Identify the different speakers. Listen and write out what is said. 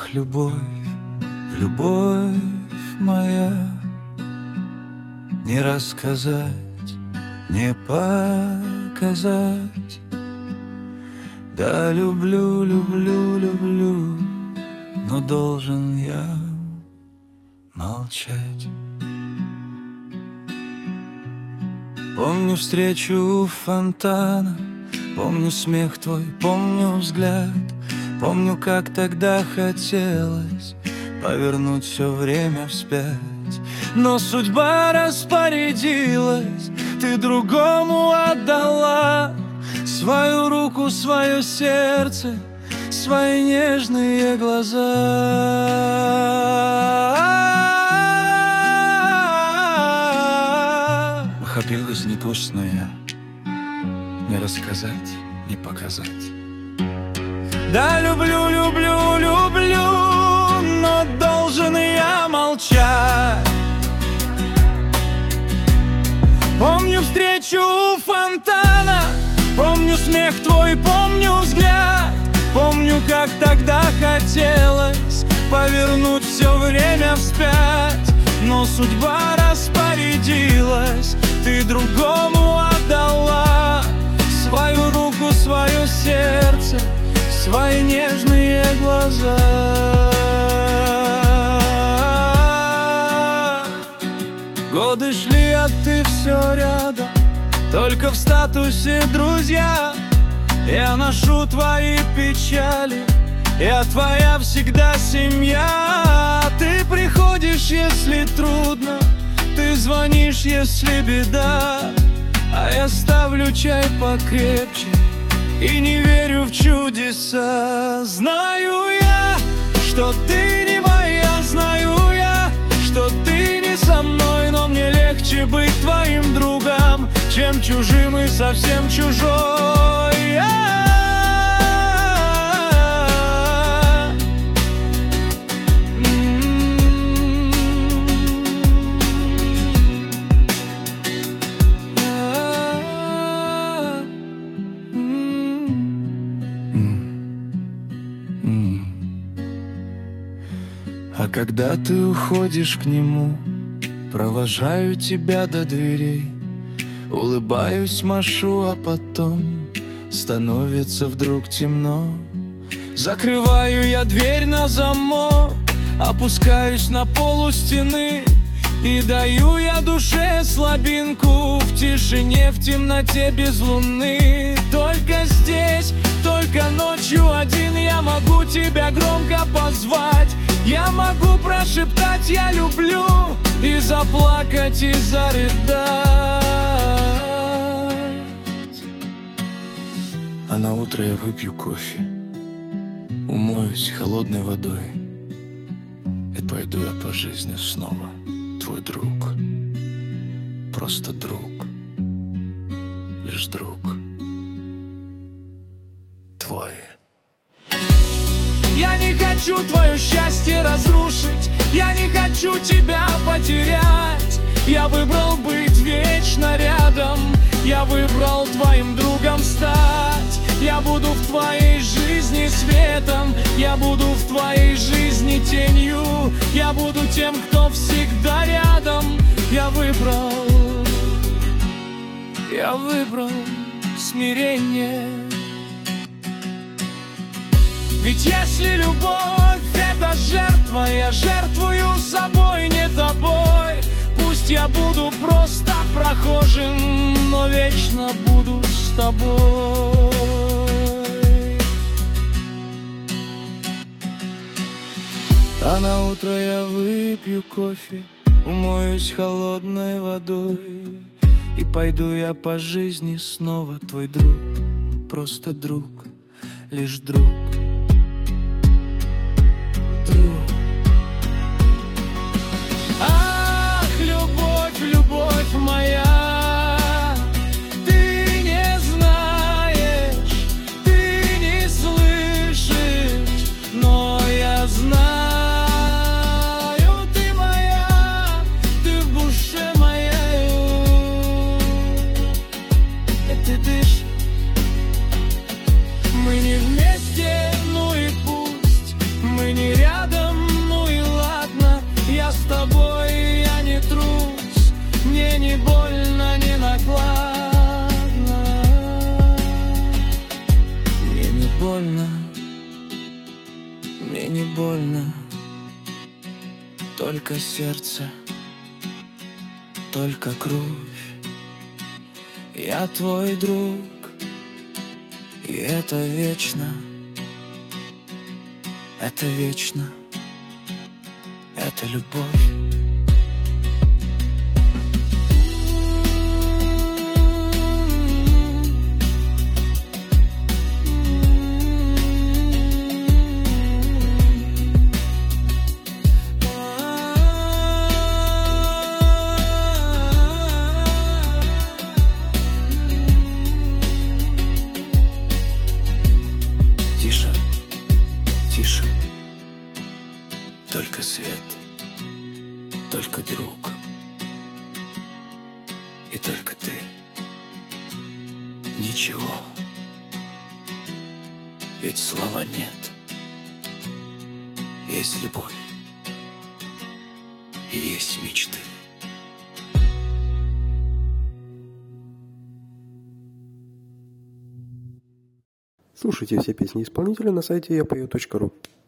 Speaker 1: любовь, любовь моя, не рассказать, не показать. Да, люблю, люблю, люблю, но должен я молчать. Помню встречу у фонтана, помню смех твой, помню взгляд. Помню, как тогда хотелось повернуть все время вспять. Но судьба распорядилась, ты другому отдала свою руку, свое сердце, свои нежные глаза. Охопилась недушная, не рассказать, не показать. Да, люблю, люблю, люблю, но должен я молчать. Помню встречу у фонтана, помню смех твой, помню взгляд. Помню, как тогда хотелось повернуть все время вспять. Но судьба распорядилась, ты другому отдала свою руку, свое сердце, свои нежные глаза. Годы шли, а ты все рядом, только в статусе друзья. Я ношу твои печали, я твоя всегда семья. Ты приходишь, если трудно, ты звонишь, если беда. А я ставлю чай покрепче и не верю в чудеса. Знаю я, что ты не моя, знаю я, что ты не со мной. Но мне легче быть твоим другом, чем чужим и совсем чужой. А когда ты уходишь к нему, провожаю тебя до дверей. Улыбаюсь, машу, а потом становится вдруг темно. Закрываю я дверь на замок, опускаюсь на полу стены и даю я душе слабинку в тишине, в темноте без луны. Только здесь, только ночью один я могу тебя громко позвать. Я могу прошептать «я люблю» и заплакать, и зарыдать. А на утро я выпью кофе, умоюсь холодной водой и пойду я по жизни снова твой друг. Просто друг, лишь друг твой. Я не хочу твое счастье разрушить, я не хочу тебя потерять. Я выбрал быть вечно рядом, я выбрал твоим другом стать. Я буду в твоей жизни светом, я буду в твоей жизни тенью. Я буду тем, кто всегда рядом. Я выбрал смирение. Ведь если любовь — это жертва, я жертвую собой, не тобой. Пусть я буду просто прохожим, но вечно буду с тобой. А на утро я выпью кофе, умоюсь холодной водой и пойду я по жизни снова твой друг. Просто друг, лишь друг. Ах, любовь, любовь моя, ты не знаешь, ты не слышишь, но я знаю, ты моя, ты в душе моей. И ты дышишь, мы не вместе. Я с тобой, и я не трус, мне не больно, не накладно. Мне не больно, мне не больно. Только сердце, только кровь. Я твой друг, и это вечно. Это вечно, это любовь. Тише, тише. Только свет, только друг, и только ты. Ничего, ведь слова нет. Есть любовь и есть мечты.
Speaker 2: Слушайте все песни исполнителя на сайте yapою.ru.